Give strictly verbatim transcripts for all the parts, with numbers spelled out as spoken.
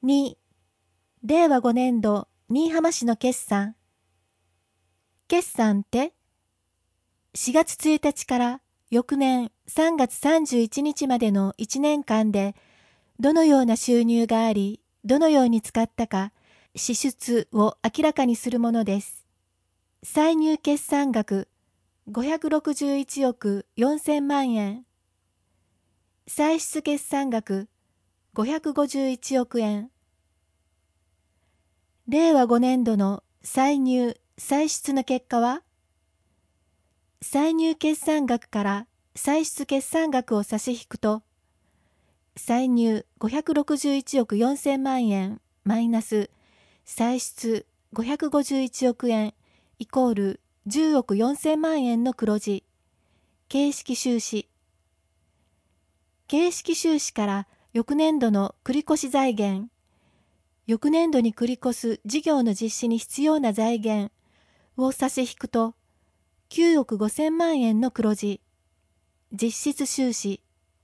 に、れいわごねんど新居浜市の決算。決算ってしがつついたちから翌年さんがつさんじゅういちにちまでのいちねんかんでどのような収入があり、どのように使ったか支出を明らかにするものです。歳入決算額ごひゃくろくじゅういちおくよんせんまんえん。歳出決算額ごひゃくごじゅういちおくえん。れいわごねんどの歳入・歳出の結果は、歳入決算額から歳出決算額を差し引くと、歳入ごひゃくろくじゅういちおくよんせんまんえんマイナス歳出ごひゃくごじゅういちおくえんイコールじゅうおくよんせんまんえんの黒字。形式収支。形式収支から翌年度の繰越財源、翌年度に繰り越す事業の実施に必要な財源を差し引くと、きゅうおくごせんまんえんの黒字。実質収支。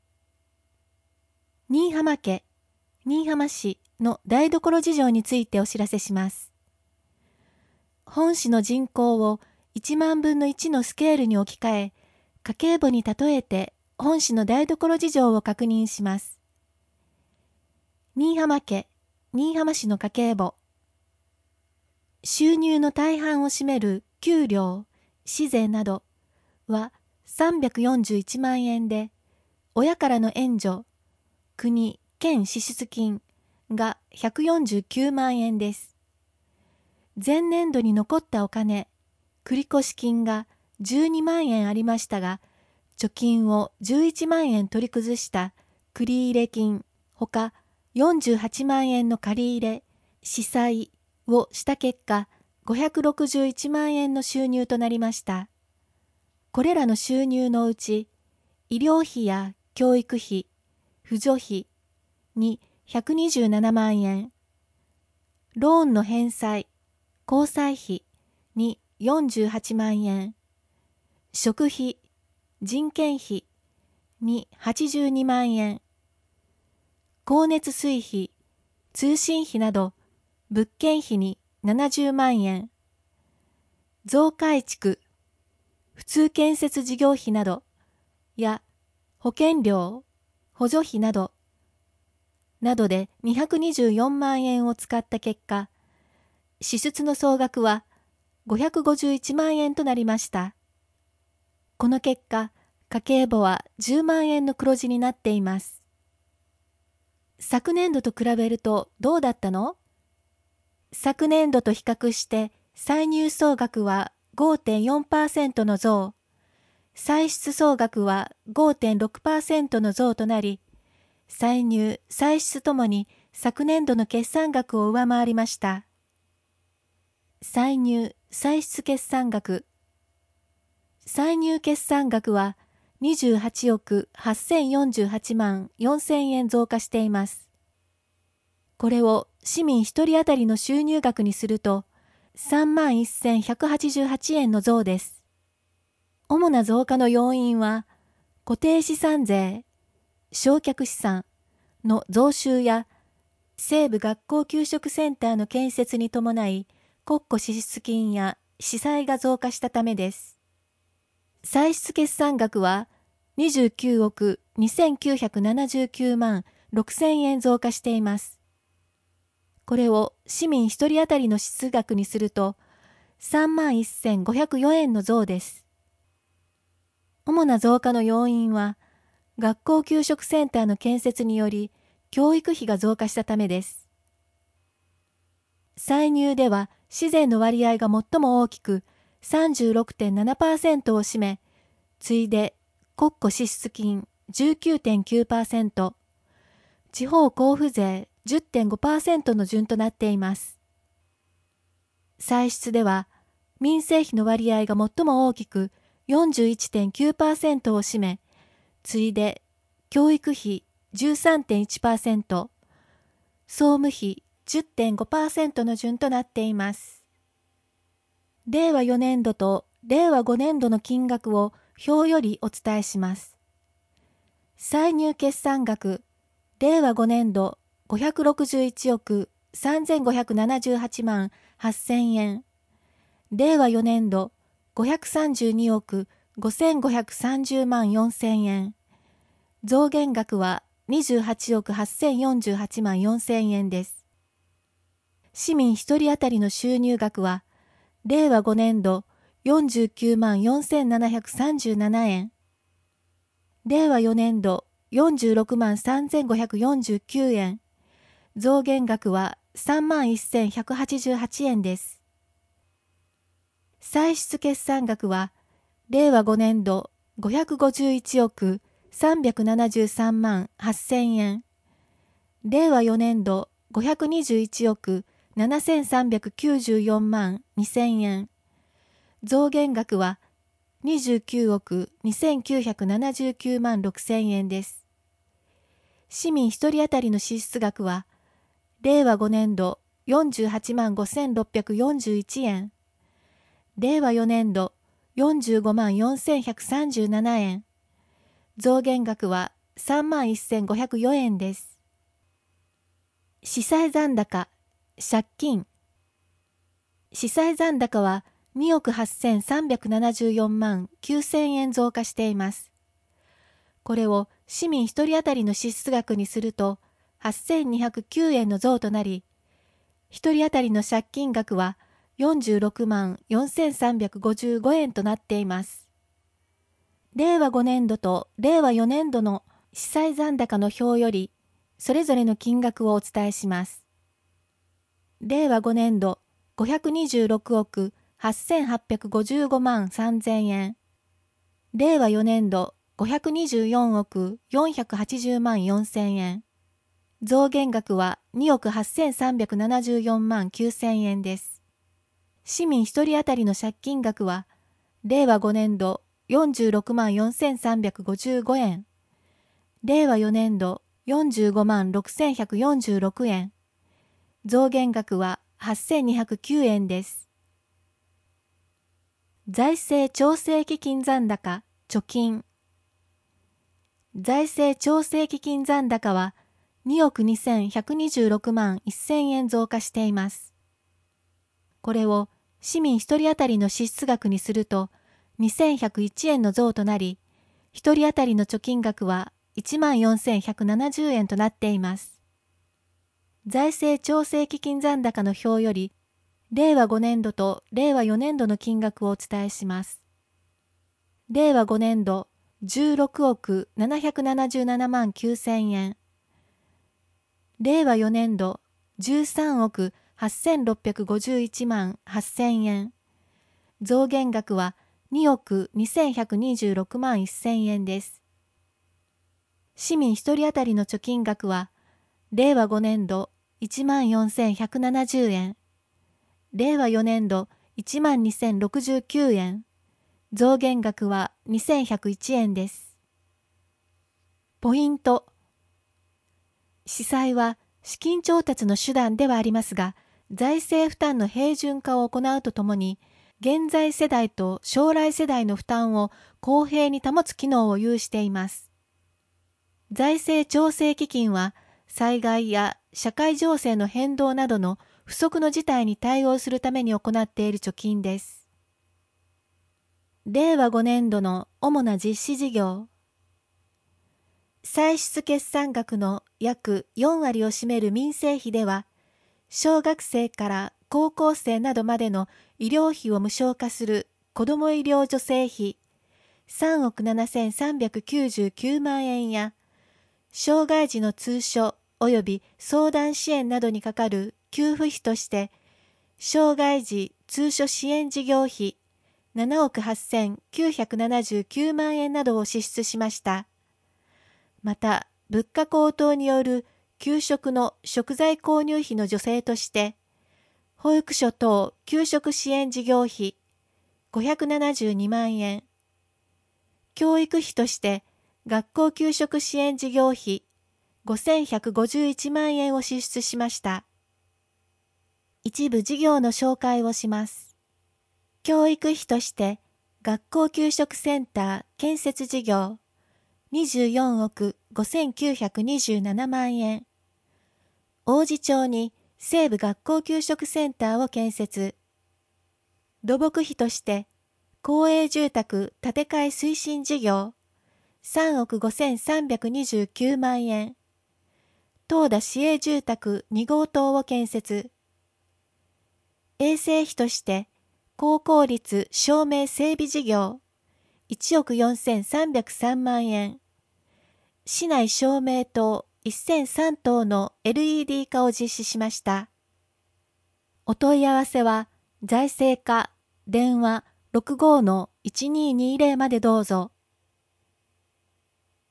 新居浜家、新居浜市の台所事情についてお知らせします。本市の人口をいちまんぶんのいちのスケールに置き換え、家計簿に例えて本市の台所事情を確認します。新居浜家、新居浜市の家計簿。収入の大半を占める給料、市税などはさんびゃくよんじゅういちまんえんで、親からの援助、国・県支出金がひゃくよんじゅうきゅうまんえんです。前年度に残ったお金、繰越金がじゅうにまんえんありましたが、貯金をじゅういちまんえん取り崩した繰入金ほかよんじゅうはちまんえんの借入、支債をした結果、ごひゃくろくじゅういちまんえんの収入となりました。これらの収入のうち、医療費や教育費、扶助費にひゃくにじゅうななまんえん、ローンの返済、交際費によんじゅうはちまんえん、食費、人件費にはちじゅうにまんえん、光熱水費、通信費など物件費にななじゅうまんえん、増改築、普通建設事業費などや保険料、補助費などなどでにひゃくにじゅうよんまんえんを使った結果、支出の総額はごひゃくごじゅういちまんえんとなりました。この結果、家計簿はじゅうまんえんの黒字になっています。昨年度と比べるとどうだったの？昨年度と比較して歳入総額は ごてんよんパーセント の増、歳出総額は ごてんろくパーセント の増となり、歳入・歳出ともに昨年度の決算額を上回りました。歳入・歳出決算額。歳入決算額はにじゅうはちおくはっせんよんじゅうはちまんよんせんえん増加しています。これを市民ひとり当たりの収入額にするとさんまんせんひゃくはちじゅうはちえんの増です。主な増加の要因は固定資産税、償却資産の増収や西部学校給食センターの建設に伴い国庫支出金や支債が増加したためです。歳出決算額はにじゅうきゅうおくにせんきゅうひゃくななじゅうきゅうまんろくせんえん増加しています。これを市民ひとり当たりの支出額にするとさんまんせんごひゃくよえんの増です。主な増加の要因は学校給食センターの建設により教育費が増加したためです。歳入では市税の割合が最も大きく さんじゅうろくてんななパーセント を占め、次いで国庫支出金 じゅうきゅうてんきゅうパーセント、地方交付税 じゅってんごパーセント の順となっています。歳出では民生費の割合が最も大きく よんじゅういちてんきゅうパーセント を占め、次いで教育費 じゅうさんてんいちパーセント、総務費 じゅってんごパーセント の順となっています。れいわよねんどとれいわごねんどの金額を表よりお伝えします。歳入決算額、れいわごねんどごひゃくろくじゅういちおくさんぜんごひゃくななじゅうはちまんはっせんえん。れいわよねんどごひゃくさんじゅうにおくごせんごひゃくさんじゅうまんよんせんえん。増減額はにじゅうはちおくはっせんよんじゅうはちまんよんせんえんです。市民ひとり当たりの収入額は、れいわごねんどよんじゅうきゅうまんよんせんななひゃくさんじゅうななえん。れいわよねんどよんじゅうろくまんさんぜんごひゃくよんじゅうきゅうえん。増減額はさんまんせんひゃくはちじゅうはちえんです。歳出決算額は、れいわごねんどごひゃくごじゅういちおくさんびゃくななじゅうさんまんはっせんえん。れいわよねんどごひゃくにじゅういちおくななせんさんびゃくきゅうじゅうよんまんにせんえん。増減額はにじゅうきゅうおくにせんきゅうひゃくななじゅうきゅうまんろくせんえんです。市民ひとり当たりの支出額は、れいわごねんどよんじゅうはちまんごせんろっぴゃくよんじゅういちえん。れいわよねんどよんじゅうごまんよんせんひゃくさんじゅうななえん。増減額はさんまんせんごひゃくよえんです。資産残高、借金。資産残高はにおくはっせんさんびゃくななじゅうよんまんきゅうせんえん増加しています。これを市民ひとり当たりの支出額にするとはっせんにひゃくきゅうえんの増となり、ひとり当たりの借金額はよんじゅうろくまんよんせんさんびゃくごじゅうごえんとなっています。れいわごねんどとれいわよねんどの資産残高の表より、それぞれの金額をお伝えします。れいわごねんどごひゃくにじゅうろくおくはっせんはっぴゃくごじゅうごまんさんぜんえん。れいわよねんどごひゃくにじゅうよんおくよんひゃくはちじゅうまんよんせんえん。増減額はにおくはっせんさんびゃくななじゅうよんまんきゅうせんえんです。市民ひとり当たりの借金額は、れいわごねんどよんじゅうろくまんよんせんさんびゃくごじゅうごえん。れいわよねんどよんじゅうごまんろくせんひゃくよんじゅうろくえん。増減額ははっせんにひゃくきゅうえんです。財政調整基金残高、貯金。財政調整基金残高はにおくにせんひゃくにじゅうろくまんせんえん増加しています。これを市民ひとり当たりの支出額にするとにせんひゃくいちえんの増となり、ひとり当たりの貯金額はいちまんよんせんひゃくななじゅうえんとなっています。財政調整基金残高の表より、れいわごねんどとれいわよねんどの金額をお伝えします。れいわごねんどじゅうろくおくななひゃくななじゅうななまんきゅうせんえん。れいわよねんどじゅうさんおくはっせんろっぴゃくごじゅういちまんはっせんえん。増減額はにおくにせんひゃくにじゅうろくまんせんえんです。市民ひとり当たりの貯金額は、れいわごねんどいちまんよんせんひゃくななじゅうえん。れいわよねんどいちまんにせんろくじゅうきゅうえん。増減額はにせんひゃくいちえんです。ポイント。司祭は資金調達の手段ではありますが、財政負担の平準化を行うとともに、現在世代と将来世代の負担を公平に保つ機能を有しています。財政調整基金は、災害や社会情勢の変動などの不測の事態に対応するために行っている貯金です。れいわごねんどの主な実施事業。歳出決算額の約よんわりを占める民生費では、小学生から高校生などまでの医療費を無償化する子ども医療助成費さんおくななせんさんびゃくきゅうじゅうきゅうまんえんや、障害児の通所及び相談支援などにかかる給付費として、障害児通所支援事業費ななおくはっせんきゅうひゃくななじゅうきゅうまんえんなどを支出しました。また、物価高騰による給食の食材購入費の助成として、保育所等給食支援事業費ごひゃくななじゅうにまんえん、教育費として学校給食支援事業費ごせんひゃくごじゅういちまんえんを支出しました。一部事業の紹介をします。教育費として学校給食センター建設事業にじゅうよんおくごせんきゅうひゃくにじゅうななまんえん、 王子町に西部学校給食センターを建設。土木費として、公営住宅建て替え推進事業さんおくごせんさんびゃくにじゅうきゅうまんえん。東田市営住宅にごう棟を建設。衛生費として、高効率照明整備事業いちおくよんせんさんびゃくさんまんえん。市内照明灯せんさんとうの エルイーディー 化を実施しました。お問い合わせは、財政課電話 ろくごーのいちにーにーぜろ までどうぞ。